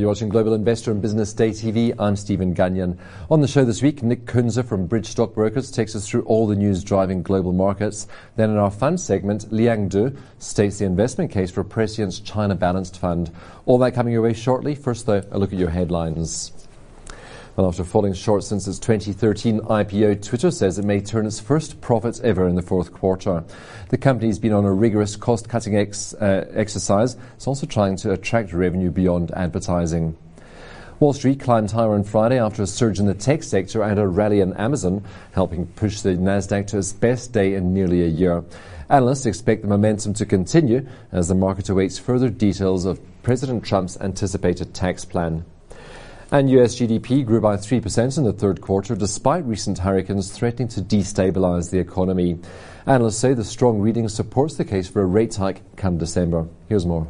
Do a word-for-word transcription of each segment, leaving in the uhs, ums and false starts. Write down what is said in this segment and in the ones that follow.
You're watching Global Investor and Business Day T V. I'm Stephen Gagnon. On the show this week, Nick Kunze from Bridge Stockbrokers takes us through all the news driving global markets. Then in our fund segment, Liang Du states the investment case for Prescient's China Balanced Fund. All that coming your way shortly. First, though, a look at your headlines. Well, after falling short since its twenty thirteen I P O, Twitter says it may turn its first profits ever in the fourth quarter. The company's been on a rigorous cost-cutting ex, uh, exercise. It's also trying to attract revenue beyond advertising. Wall Street climbed higher on Friday after a surge in the tech sector and a rally in Amazon, helping push the Nasdaq to its best day in nearly a year. Analysts expect the momentum to continue as the market awaits further details of President Trump's anticipated tax plan. And U S G D P grew by three percent in the third quarter, despite recent hurricanes threatening to destabilize the economy. Analysts say the strong reading supports the case for a rate hike come December. Here's more.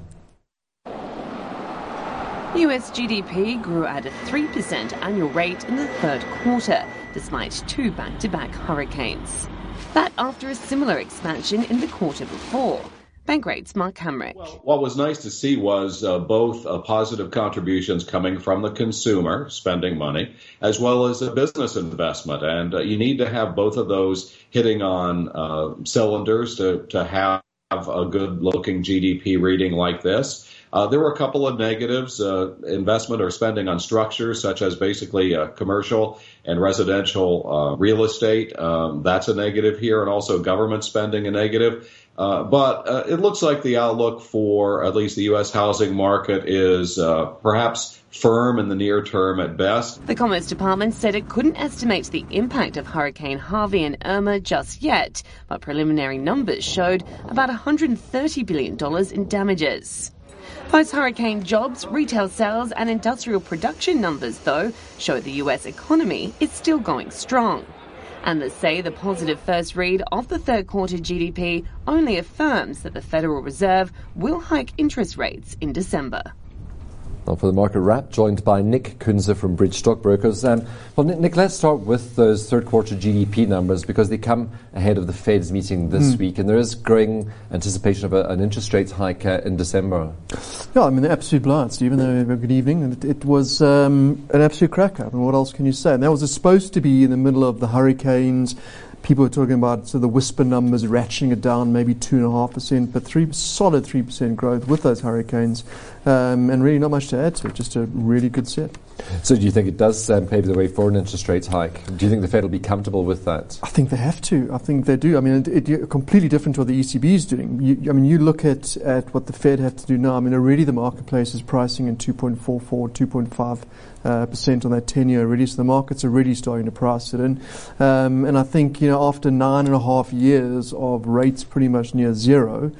U S G D P grew at a three percent annual rate in the third quarter, despite two back-to-back hurricanes. That after a similar expansion in the quarter before. Bankrate's Mark Hamrick. Well, what was nice to see was uh, both uh, positive contributions coming from the consumer spending money, as well as a business investment. And uh, you need to have both of those hitting on uh, cylinders to, to have a good-looking G D P reading like this. Uh, there were a couple of negatives, uh, investment or spending on structures, such as basically uh, commercial and residential uh, real estate. Um, that's a negative here, and also government spending a negative. Uh, but uh, it looks like the outlook for at least the U S housing market is uh, perhaps firm in the near term at best. The Commerce Department said it couldn't estimate the impact of Hurricane Harvey and Irma just yet, but preliminary numbers showed about one hundred thirty billion dollars in damages. Post-hurricane jobs, retail sales and industrial production numbers, though, show the U S economy is still going strong. Analysts say the positive first read of the third quarter G D P only affirms that the Federal Reserve will hike interest rates in December. Well, for the market wrap, joined by Nick Kunze from Bridge Stockbrokers. Um, well, Nick, let's start with those third quarter G D P numbers because they come ahead of the Fed's meeting this mm. week, and there is growing anticipation of a, an interest rate hike uh, in December. Yeah, I mean, the absolute blind, Stephen. Uh, good evening. It, it was um, an absolute cracker. I mean, what else can you say? And that was supposed to be in the middle of the hurricanes. People were talking about so the whisper numbers ratcheting it down, maybe two and a half percent, but three solid three percent growth with those hurricanes, um, and really not much to add to it. Just a really good set. So, do you think it does um, pave the way for an interest rate hike? Do you think the Fed will be comfortable with that? I think they have to. I think they do. I mean, it, it completely different to what the E C B is doing. You, I mean, you look at at what the Fed have to do now. I mean, already the marketplace is pricing in two point four four, two point five Uh, percent on that ten-year already, so the market's already starting to price it in. Um, and I think, you know, after nine and a half years of rates pretty much near zero,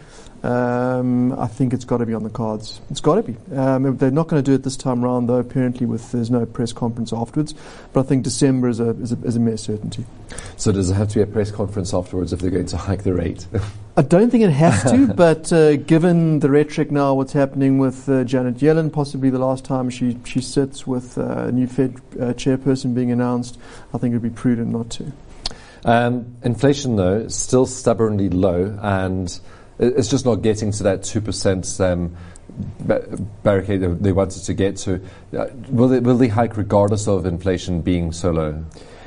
um, I think it's got to be on the cards. It's got to be. Um, they're not going to do it this time round, though, apparently, with there's no press conference afterwards. But I think December is a, is a, is a mere certainty. So does it have to be a press conference afterwards if they're going to hike the rate? I don't think it has to, but uh, given the rhetoric now, what's happening with uh, Janet Yellen, possibly the last time she, she sits with uh, a new Fed uh, chairperson being announced, I think it would be prudent not to. Um, inflation, though, is still stubbornly low, and it's just not getting to that two percent um, barricade they wanted to get to. Uh, will, they, will they hike regardless of inflation being so low?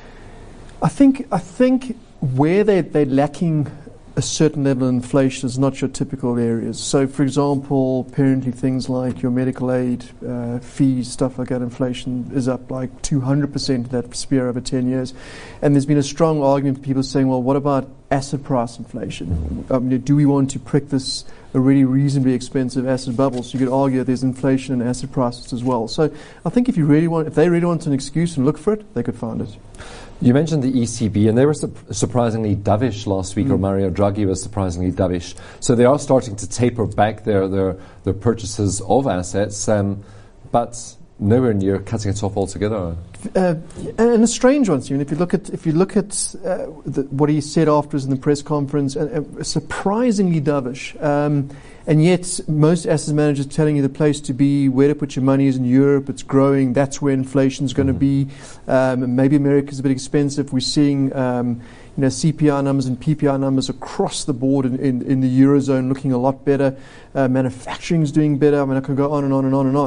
I think, I think where they, they're lacking a certain level of inflation is not your typical areas. So, for example, apparently things like your medical aid, uh, fees, stuff like that, inflation is up like two hundred percent in that sphere over ten years. And there's been a strong argument for people saying, well, what about asset price inflation? I mean, do we want to prick this already reasonably expensive asset bubble? So you could argue that there's inflation in asset prices as well. So I think if you really want, if they really want an excuse and look for it, they could find it. You mentioned the E C B, and they were su- surprisingly dovish last week, mm. or Mario Draghi was surprisingly dovish. So they are starting to taper back their their, their purchases of assets, um, but nowhere near cutting it off altogether. Uh, and a strange one, Stephen. If you look at if you look at uh, the, what he said afterwards in the press conference, uh, uh, surprisingly dovish. Um, And yet, most asset managers telling you the place to be, where to put your money is in Europe. It's growing. That's where inflation's going to be. Um, maybe America's a bit expensive. We're seeing, um, you know, C P I numbers and P P I numbers across the board in, in, in the Eurozone looking a lot better. Uh, manufacturing's doing better. I mean, I could go on and on and on and on.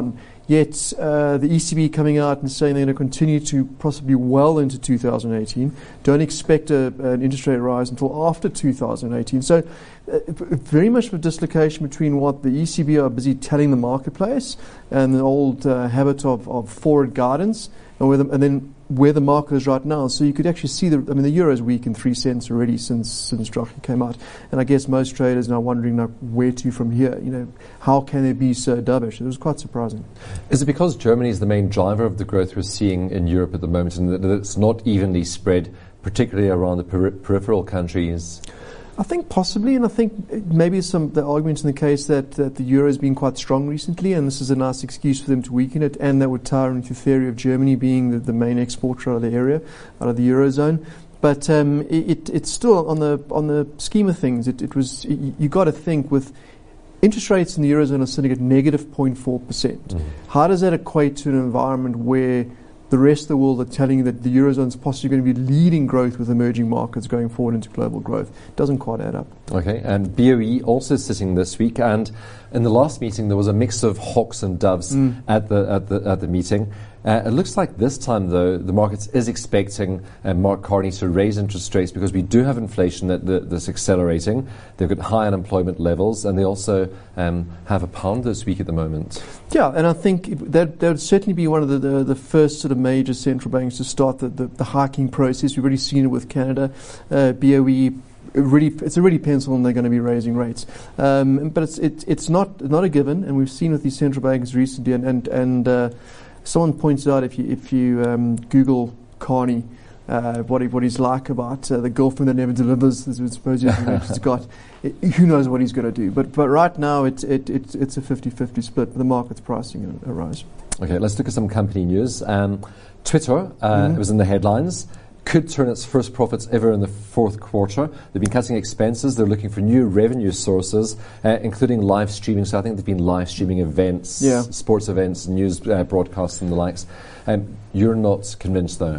Yet uh, the E C B coming out and saying they're going to continue to possibly well into two thousand eighteen. Don't expect a, an interest rate rise until after two thousand eighteen. So uh, very much of a dislocation between what the E C B are busy telling the marketplace and the old uh, habit of, of forward guidance, and, where the, and then where the market is right now. So you could actually see the, I mean, the euro is weak in three cents already since since Draghi came out, and I guess most traders are now wondering now where to from here. You know, how can they be so dovish? It was quite surprising. Is it because Germany is the main driver of the growth we're seeing in Europe at the moment, and that it's not evenly spread, particularly around the peri- peripheral countries? I think possibly, and I think maybe some the argument in the case that, that the euro has been quite strong recently, and this is a nice excuse for them to weaken it, and that would tie into the theory of Germany being the, the main exporter out of the area, out of the eurozone. But um, it, it, it's still on the on the scheme of things. It, it was you, you got to think with interest rates in the eurozone are sitting at negative zero point four percent. Mm. How does that equate to an environment where the rest of the world are telling you that the eurozone is possibly going to be leading growth with emerging markets going forward into global growth? Doesn't quite add up. Okay, and B O E also sitting this week, and in the last meeting there was a mix of hawks and doves mm. at the at the at the meeting. Uh, it looks like this time, though, the market is expecting uh, Mark Carney to raise interest rates because we do have inflation that, that, that's accelerating. They've got high unemployment levels, and they also um, have a pound this week at the moment. Yeah, and I think that that would certainly be one of the, the, the first sort of major central banks to start the, the, the hiking process. We've already seen it with Canada. Uh, B O E, really, it's already penciled and they're going to be raising rates. Um, but it's it, it's not not a given, and we've seen with these central banks recently, and and, and uh, someone pointed out if you if you um, Google Carney, uh, what he, what he's like about uh, the girlfriend that never delivers, as we suppose he's got, it, who knows what he's going to do. But but right now it's it, it, it's a fifty-fifty split. The market's pricing a, a rise. Okay, let's look at some company news. Um, Twitter, uh, mm-hmm. it was in the headlines, could turn its first profits ever in the fourth quarter. They've been cutting expenses. They're looking for new revenue sources, uh, including live streaming. So I think they've been live streaming events, yeah. sports events, news uh, broadcasts and the likes. Um, you're not convinced, though?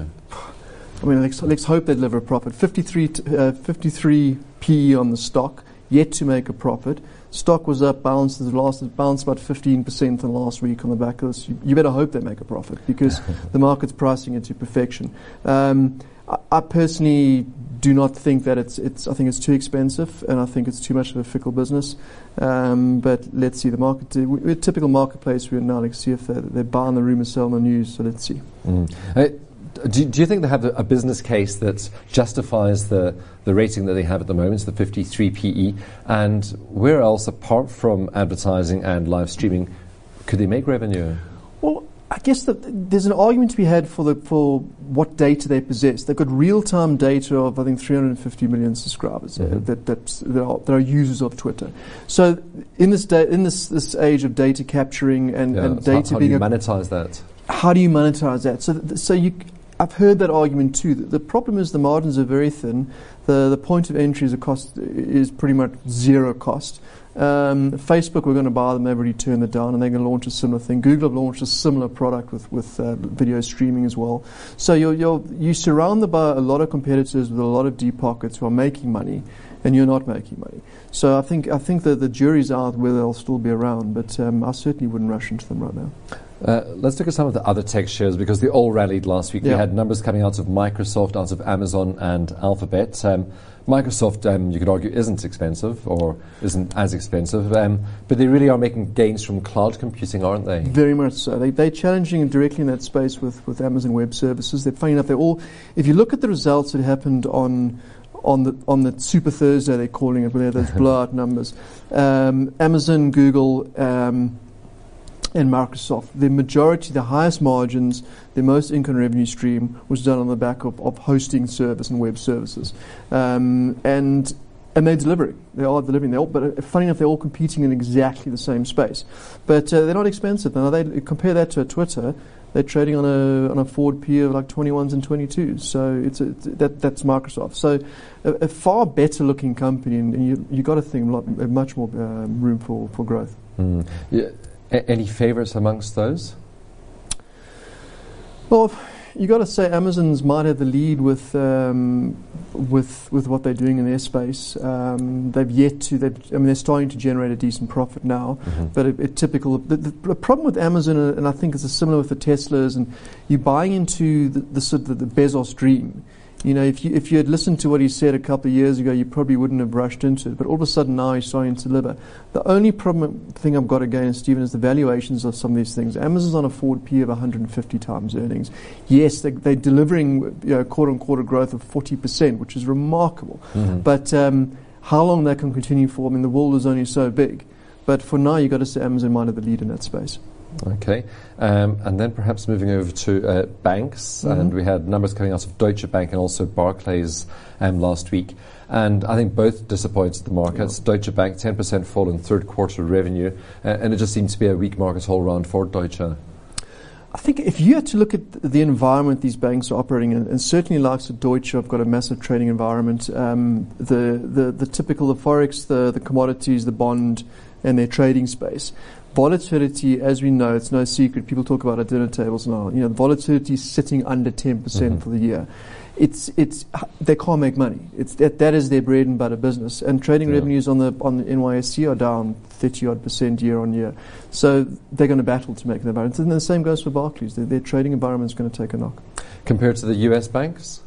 I mean, let's, let's hope they deliver a profit. fifty-three, t- uh, fifty-three P E on the stock, yet to make a profit. Stock was up, bounced, last, bounced about fifteen percent in the last week on the back of this. You, you better hope they make a profit because the market's pricing it to perfection. Um, I, I personally do not think that it's, it's, I think it's too expensive, and I think it's too much of a fickle business. Um, but let's see, the market, uh, we're a typical marketplace we're now. Let's see if they're, they're buying the rumour, selling the news, so let's see. Mm. Uh, Do, do you think they have a, a business case that justifies the, the rating that they have at the moment, the fifty-three P E? And where else, apart from advertising and live streaming, could they make revenue? Well, I guess that there's an argument to be had for the for what data they possess. They've got real-time data of, I think, three hundred fifty million subscribers mm-hmm. uh, that, that, that, are, that are users of Twitter. So in this da- in this, this age of data capturing and, yeah, and so data how, how being... do you monetize that? How do you monetize that? So, th- so you... I've heard that argument too. The, the problem is the margins are very thin. The the point of entry is a cost is pretty much zero cost. Um, Facebook, we're going to buy them. They've already turned it down, and they're going to launch a similar thing. Google have launched a similar product with with uh, video streaming as well. So you're you're you surrounded by a lot of competitors with a lot of deep pockets who are making money, and you're not making money. So I think I think that the jury's out whether they'll still be around. But um, I certainly wouldn't rush into them right now. Uh, let's look at some of the other tech shares because they all rallied last week. Yeah. We had numbers coming out of Microsoft, out of Amazon and Alphabet. Um, Microsoft, um, you could argue, isn't expensive or isn't as expensive, um, but they really are making gains from cloud computing, aren't they? Very much so. They, they're challenging directly in that space with, with Amazon Web Services. They're funny enough. They're all. If you look at the results that happened on on the on the Super Thursday, they're calling it, where those blowout numbers. Um, Amazon, Google. Um, and Microsoft, the majority, the highest margins, the most income revenue stream was done on the back of, of hosting service and web services. Um, and and they're delivering. They are delivering. They're all, but uh, funny enough, they're all competing in exactly the same space. But uh, they're not expensive. Now, they compare that to a Twitter, they're trading on a on a forward P E of like twenty-ones and twenty-twos. So it's, a, it's that that's Microsoft. So a, a far better looking company, and, and you you got to think a lot, much more um, room for, for growth. Mm. Yeah. A- any favourites amongst those? Well, you got to say Amazon's might have the lead with um, with with what they're doing in their space. Um, they've yet to. They've, I mean, they're starting to generate a decent profit now, mm-hmm. but a, a typical. The, the, the problem with Amazon, uh, and I think it's similar with the Teslas, and you're buying into the, the sort of the, the Bezos dream. You know, if you if you had listened to what he said a couple of years ago, you probably wouldn't have rushed into it. But all of a sudden now he's starting to deliver. The only problem thing I've got against Stephen is the valuations of some of these things. Amazon's on a forward P of one hundred fifty times earnings. Yes, they, they're delivering you know, quarter-on-quarter growth of forty percent, which is remarkable. Mm-hmm. But um, how long that can continue for? I mean, the world is only so big. But for now, you've got to say Amazon might have the lead in that space. Okay, um, and then perhaps moving over to uh, banks, mm-hmm. and we had numbers coming out of Deutsche Bank and also Barclays um, last week, and I think both disappointed the markets. Yeah. Deutsche Bank, ten percent fall in third quarter revenue, uh, and it just seems to be a weak market all around for Deutsche. I think if you had to look at the environment these banks are operating in, and certainly likes of Deutsche have got a massive trading environment, um, the, the, the typical, the Forex, the, the commodities, the bond, and their trading space. Volatility, as we know, it's no secret. People talk about at dinner tables now. You know, volatility is sitting under ten percent mm-hmm. for the year. It's it's they can't make money. It's that that is their bread and butter business. And trading yeah. revenues on the on the N Y S E are down thirty odd percent year on year. So they're going to battle to make an environment. And the same goes for Barclays. Their, their trading environment is going to take a knock. Compared to the U S banks.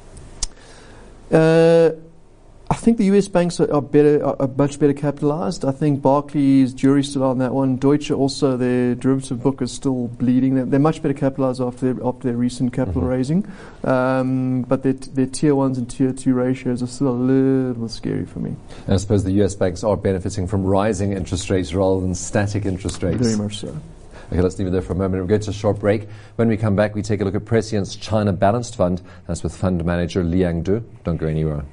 Uh, I think the U S banks are, are better, are, are much better capitalized. I think Barclays, jury's still on that one. Deutsche also, their derivative book is still bleeding. They're, they're much better capitalized after their, after their recent capital mm-hmm. raising. Um, but their, t- their tier ones and tier two ratios are still a little scary for me. And I suppose the U S banks are benefiting from rising interest rates rather than static interest rates. Very much so. Okay, let's leave it there for a moment. We're going to a short break. When we come back, we take a look at Prescient's China Balanced Fund. That's with fund manager Liang Du. Don't go anywhere.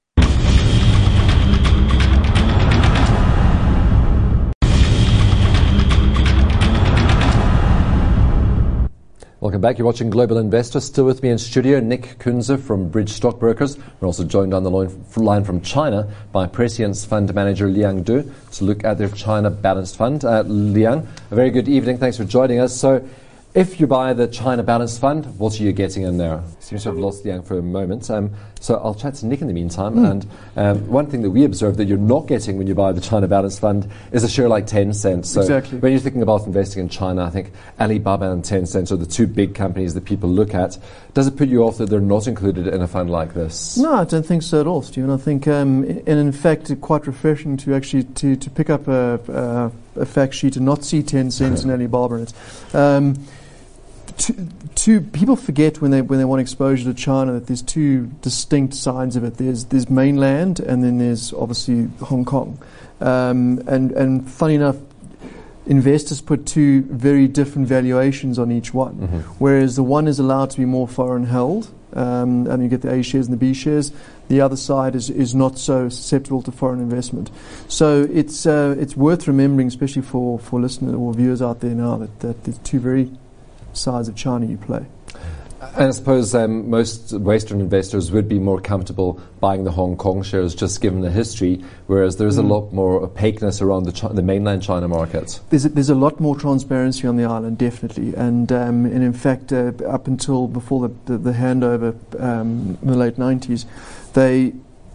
Welcome back. You're watching Global Investor. Still with me in studio, Nick Kunze from Bridge Stockbrokers. We're also joined on the line from China by Prescient's fund manager Liang Du to look at their China Balanced Fund. Uh, Liang, a very good evening. Thanks for joining us. So, if you buy the China Balanced Fund, what are you getting in there? Seems to have lost Liang for a moment. Um, so I'll chat to Nick in the meantime. Mm. And um, one thing that we observed that you're not getting when you buy the China Balanced Fund is a share like Tencent. So exactly. When you're thinking about investing in China, I think Alibaba and Tencent are the two big companies that people look at. Does it put you off that they're not included in a fund like this? No, I don't think so at all, Stephen. I think, um, and in fact, it's quite refreshing to actually to, to pick up a, a, a fact sheet and not see Tencent and Alibaba in it. Um, Two, two people forget when they when they want exposure to China that there's two distinct sides of it. There's there's mainland and then there's obviously Hong Kong. Um, and and funny enough, investors put two very different valuations on each one. Mm-hmm. Whereas the one is allowed to be more foreign held, um, and you get the A shares and the B shares. The other side is, is not so susceptible to foreign investment. So it's uh, it's worth remembering, especially for, for listeners or viewers out there now, that, that there's two very sides of China you play. And I suppose um, most Western investors would be more comfortable buying the Hong Kong shares just given the history, whereas there's mm. a lot more opaqueness around the, Chi- the mainland China market. There's a, there's a lot more transparency on the island, definitely. And um, and in fact, uh, up until before the, the, the handover um, in the late nineties, they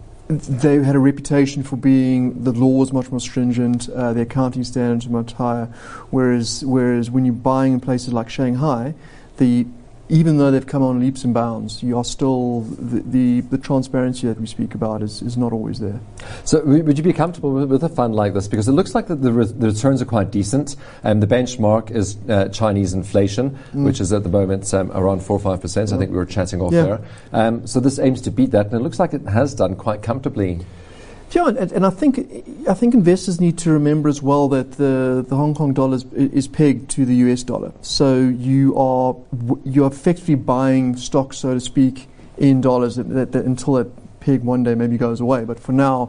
they had a reputation for being, the law was much more stringent, uh, the accounting standards were much higher, whereas whereas when you're buying in places like Shanghai, the even though they've come on leaps and bounds, you are still, the, the, the transparency that we speak about is, is not always there. So w- would you be comfortable with, with a fund like this? Because it looks like the, the, re- the returns are quite decent. Um, the benchmark is uh, Chinese inflation, mm. which is at the moment um, around four or five percent. I think we were chatting off yeah. there. Um, so this aims to beat that, and it looks like it has done quite comfortably. Yeah, and, and I think I think investors need to remember as well that the, the Hong Kong dollar is, is pegged to the U S dollar. So you are you are effectively buying stocks, so to speak, in dollars that, that, that until that peg one day maybe goes away. But for now,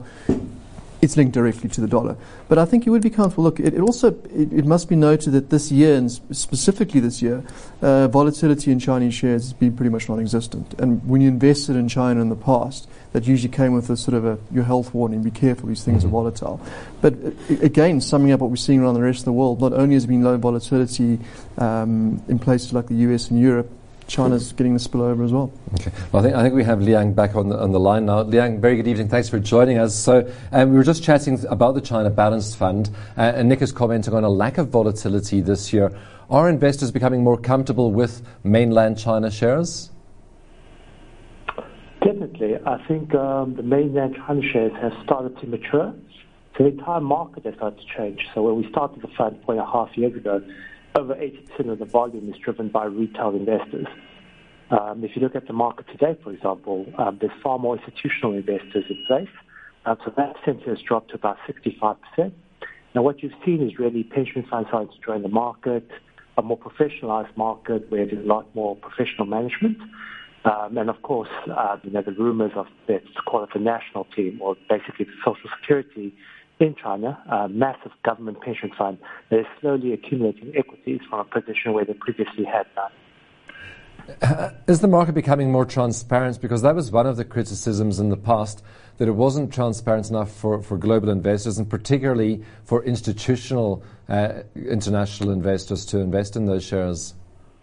it's linked directly to the dollar. But I think you would be comfortable. Look, it, it also it, it must be noted that this year, and specifically this year, uh, volatility in Chinese shares has been pretty much non-existent. And when you invested in China in the past, that usually came with a sort of a your health warning: be careful, these things mm-hmm. are volatile. But uh, again, summing up what we're seeing around the rest of the world, not only has there been low volatility um, in places like the U S and Europe, China's getting the spillover as well. Okay. Well, I think I think we have Liang back on the on the line now. Liang, very good evening. Thanks for joining us. So um, we were just chatting about the China Balanced Fund, uh, and Nick is commenting on a lack of volatility this year. Are investors becoming more comfortable with mainland China shares? Definitely. I think um, the mainland China shares have started to mature. So the entire market has started to change. So when we started the fund four and a half years ago, over eighty percent of the volume is driven by retail investors. Um, if you look at the market today, for example, um, there's far more institutional investors in place. Um, so that percentage has dropped to about sixty-five percent. Now what you've seen is really pension funds starting to join the market, a more professionalized market where there's a lot more professional management. Um, and of course, uh, you know, the rumors of, let's call it the national team, or basically the Social Security in China, a massive government pension fund that is slowly accumulating equities from a position where they previously had none. Uh, is the market becoming more transparent? Because that was one of the criticisms in the past, that it wasn't transparent enough for, for global investors, and particularly for institutional uh, international investors to invest in those shares.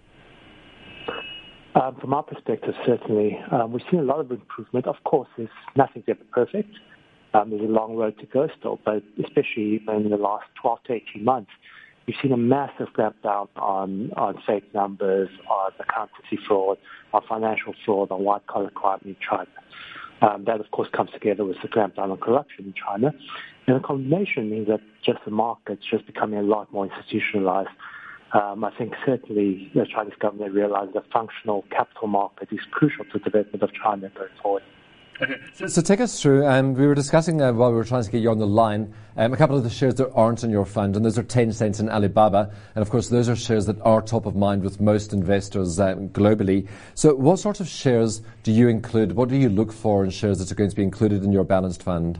Um, from our perspective, certainly, um, we've seen a lot of improvement. Of course, there's nothing's ever perfect. Um, there's a long road to go still, but especially in the last twelve to eighteen months, we've seen a massive clampdown on, on fake numbers, on accountancy fraud, on financial fraud, on white-collar crime in China. Um, that, of course, comes together with the clampdown on corruption in China. And the combination means that just the market's just becoming a lot more institutionalized. Um, I think certainly the Chinese government realized the functional capital market is crucial to the development of China going forward. Okay. So, so take us through, um, we were discussing uh, while we were trying to get you on the line, um, a couple of the shares that aren't in your fund, and those are Tencent and Alibaba, and of course those are shares that are top of mind with most investors um, globally. So what sort of shares do you include, what do you look for in shares that are going to be included in your balanced fund?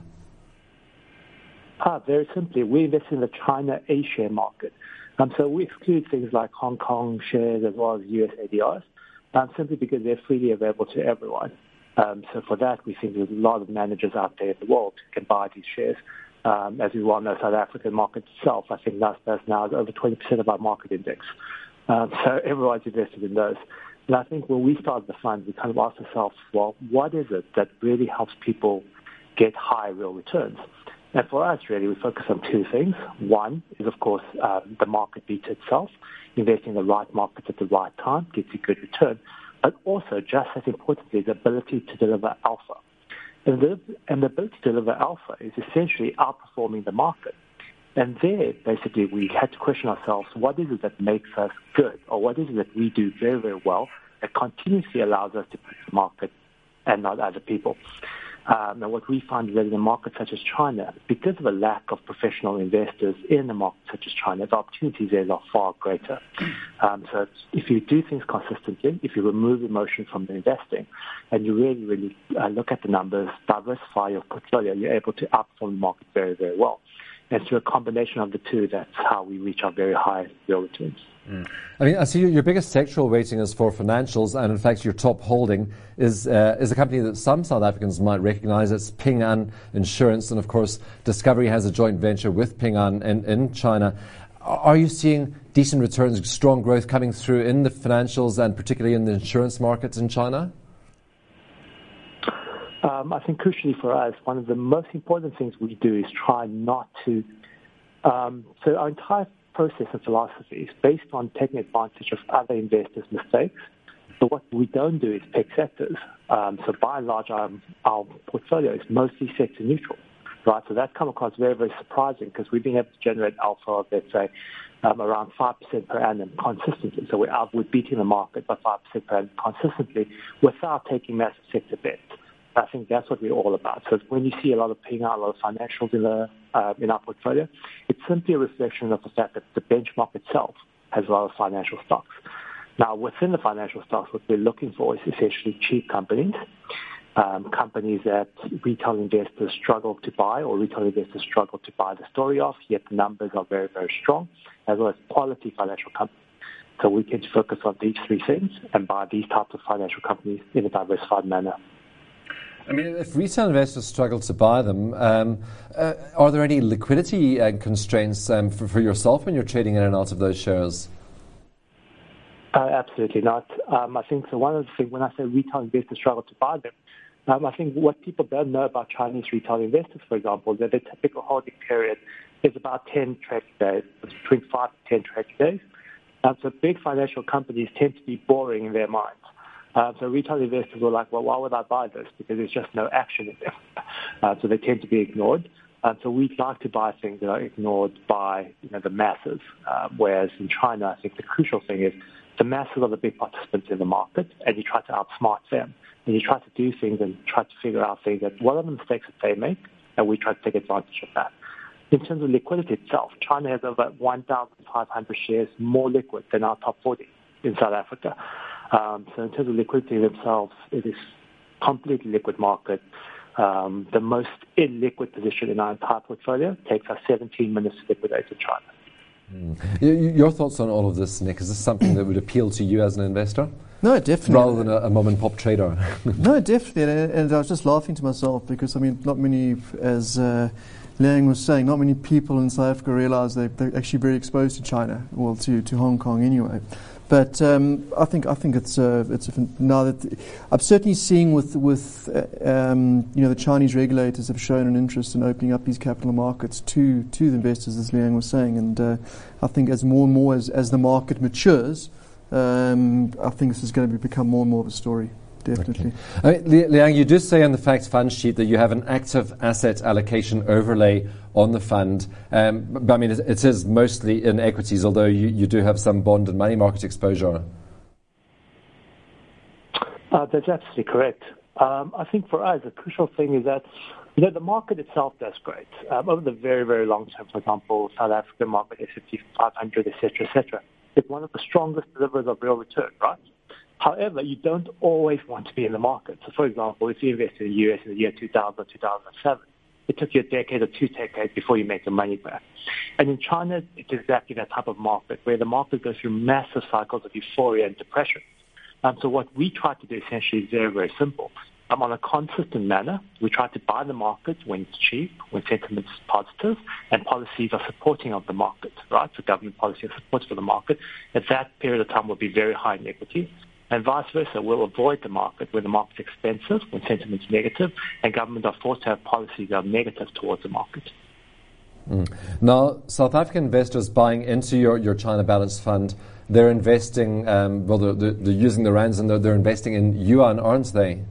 Ah, very simply, we invest in the China A-share market. Um, so we exclude things like Hong Kong shares as well as U S A D Rs, um, simply because they're freely available to everyone. Um, so for that, we think there's a lot of managers out there in the world who can buy these shares. Um, as we well know, South African market itself, I think Nasdaq now is over twenty percent of our market index. Um, so everyone's invested in those. And I think when we started the fund, we kind of asked ourselves, well, what is it that really helps people get high real returns? And for us, really, we focus on two things. One is, of course, um, the market beta itself. Investing in the right market at the right time gets you good return. But also, just as importantly, the ability to deliver alpha. And the, and the ability to deliver alpha is essentially outperforming the market. And there, basically, we had to question ourselves, what is it that makes us good? Or what is it that we do very, very well that continuously allows us to beat the market and not other people? Um, and what we find is that in a market such as China, because of a lack of professional investors in a market such as China, the opportunities there are far greater. Um, so if you do things consistently, if you remove emotion from the investing, and you really, really uh, look at the numbers, diversify your portfolio, you're able to outperform the market very, very well. And through a combination of the two, that's how we reach our very high real returns. Mm. I mean, I see your biggest sectoral weighting is for financials, and in fact, your top holding is uh, is a company that some South Africans might recognise. It's Ping An Insurance, and of course, Discovery has a joint venture with Ping An in, in China. Are you seeing decent returns, strong growth coming through in the financials and particularly in the insurance markets in China? Um, I think crucially for us, one of the most important things we do is try not to. Um, so our entire process and philosophy is based on taking advantage of other investors' mistakes. So what we don't do is pick sectors. Um, so by and large, our, our portfolio is mostly sector neutral, right? So that come across very, very surprising because we've been able to generate alpha of, let's say, um, around five percent per annum consistently. So we're, out, we're beating the market by five percent per annum consistently without taking massive sector bets. I think that's what we're all about. So when you see a lot of Ping An, a lot of financials in the uh, in our portfolio, it's simply a reflection of the fact that the benchmark itself has a lot of financial stocks. Now, within the financial stocks, what we're looking for is essentially cheap companies, um, companies that retail investors struggle to buy or retail investors struggle to buy the story of, yet the numbers are very, very strong, as well as quality financial companies. So we tend to focus on these three things and buy these types of financial companies in a diversified manner. I mean, if retail investors struggle to buy them, um, uh, are there any liquidity uh, constraints um, for, for yourself when you're trading in and out of those shares? Uh, absolutely not. Um, I think so. One of the things, when I say retail investors struggle to buy them, um, I think what people don't know about Chinese retail investors, for example, that their typical holding period is about ten trading days, it's between five to ten trading days. Um, so big financial companies tend to be boring in their minds. Uh, so retail investors were like, well, why would I buy this? Because there's just no action in them. Uh, so they tend to be ignored. Uh, so we'd like to buy things that are ignored by you know, the masses. Uh, whereas in China, I think the crucial thing is the masses are the big participants in the market, and you try to outsmart them. And you try to do things and try to figure out things that, what are the mistakes that they make, and we try to take advantage of that. In terms of liquidity itself, China has over one thousand five hundred shares more liquid than our top forty in South Africa. Um, so in terms of liquidity themselves, it is a completely liquid market. Um, the most illiquid position in our entire portfolio takes us seventeen minutes to liquidate in China. Mm. Your thoughts on all of this, Nick? Is this something that would appeal to you as an investor? No, definitely. Rather than a, a mom and pop trader? No, definitely. And, and I was just laughing to myself because, I mean, not many, as uh, Liang was saying, not many people in South Africa realize they, they're actually very exposed to China, well, to, to Hong Kong anyway. But um, I think I think it's uh, it's a, now that I'm certainly seeing with with uh, um, you know the Chinese regulators have shown an interest in opening up these capital markets to to the investors, as Liang was saying, and uh, I think as more and more as, as the market matures, um, I think this is going to become more and more of a story. Definitely. Okay. I mean, Liang, you do say on the fact fund sheet that you have an active asset allocation overlay on the fund. Um, but I mean, it, it says mostly in equities, although you, you do have some bond and money market exposure. Uh, that's absolutely correct. Um, I think for us, the crucial thing is that, you know, the market itself does great. Um, over the very, very long term, for example, South African market, S and P five hundred, et cetera, et cetera, it's one of the strongest deliverers of real return, right? However, you don't always want to be in the market. So, for example, if you invest in the U S in the year two thousand or two thousand seven, it took you a decade or two decades before you make your money back. And in China, it's exactly that type of market where the market goes through massive cycles of euphoria and depression. And so what we try to do essentially is very, very simple. Um, on a consistent manner, we try to buy the market when it's cheap, when sentiment is positive, and policies are supporting of the market, right? So government policy is supportive of the market. At that period of time will be very high in equity. And vice versa, we'll avoid the market when the market's expensive, when sentiment's negative, and government are forced to have policies that are negative towards the market. Mm. Now, South African investors buying into your, your China Balanced Fund, they're investing, um, well, they're, they're using the rands and they're, they're investing in yuan, aren't they?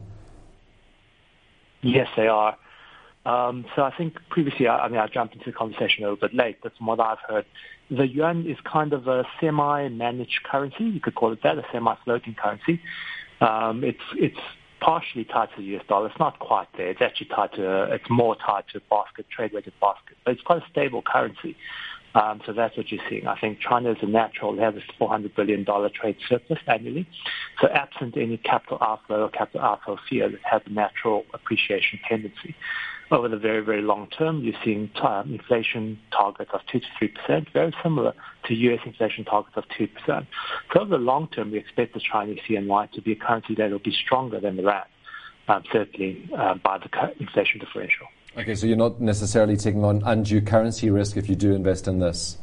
Yes, they are. Um, so I think previously, I, I mean, I jumped into the conversation a little bit late, but from what I've heard, the yuan is kind of a semi-managed currency. You could call it that, a semi-floating currency. Um, it's it's partially tied to the U S dollar. It's not quite there. It's actually tied to, a, it's more tied to a basket, trade-weighted basket. But it's quite a stable currency. Um, so that's what you're seeing. I think China is a natural. They have a four hundred billion dollars trade surplus annually. So absent any capital outflow or capital outflow fear, it has a natural appreciation tendency. Over the very, very long term, you're seeing um, inflation targets of two to three percent, very similar to U S inflation targets of two percent. So over the long term, we expect the Chinese C N Y to be a currency that will be stronger than the rand, um, certainly uh, by the inflation differential. Okay, so you're not necessarily taking on undue currency risk if you do invest in this?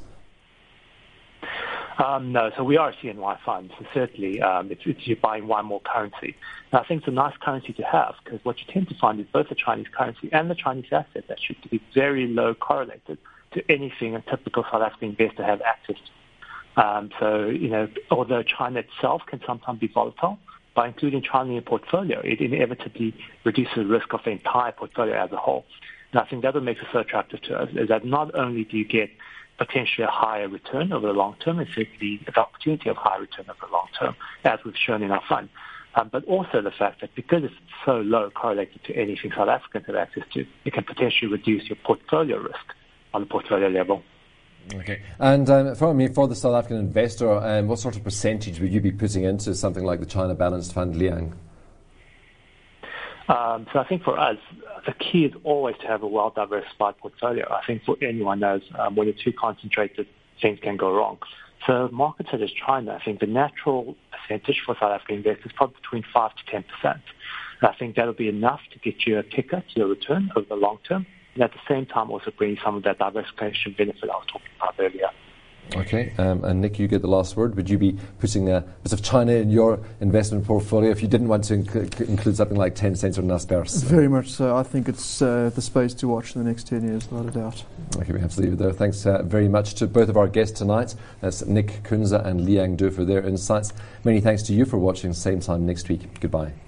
Um, no, so we are a C N Y fund, so certainly um, it's, it's you're buying one more currency. And I think it's a nice currency to have because what you tend to find is both the Chinese currency and the Chinese asset that should be very low correlated to anything a typical South African investor has access to. Um, so, you know, although China itself can sometimes be volatile, by including China in your portfolio, it inevitably reduces the risk of the entire portfolio as a whole. And I think that's what makes it so attractive to us, is that not only do you get potentially a higher return over the long term, and certainly the opportunity of higher return over the long term, as we've shown in our fund, um, but also the fact that because it's so low correlated to anything South Africans have access to, it can potentially reduce your portfolio risk on the portfolio level. Okay. And um, for me, for the South African investor, um, what sort of percentage would you be putting into something like the China Balanced Fund, Liang? Um, so I think for us, the key is always to have a well-diversified portfolio. I think for anyone knows um, when you're too concentrated, things can go wrong. So markets such as China, I think the natural percentage for South African investors is probably between five to ten percent. And I think that'll be enough to get you a kicker to your return over the long term. And at the same time, also bring some of that diversification benefit I was talking about earlier. Okay, um, and Nick, you get the last word. Would you be putting a bit of China in your investment portfolio if you didn't want to inc- include something like Tencent or Naspers? Very much so. I think it's uh, the space to watch in the next ten years, without a doubt. Okay, we have to leave it there. Thanks uh, very much to both of our guests tonight. That's Nick Kunze and Liang Du for their insights. Many thanks to you for watching. Same time next week. Goodbye.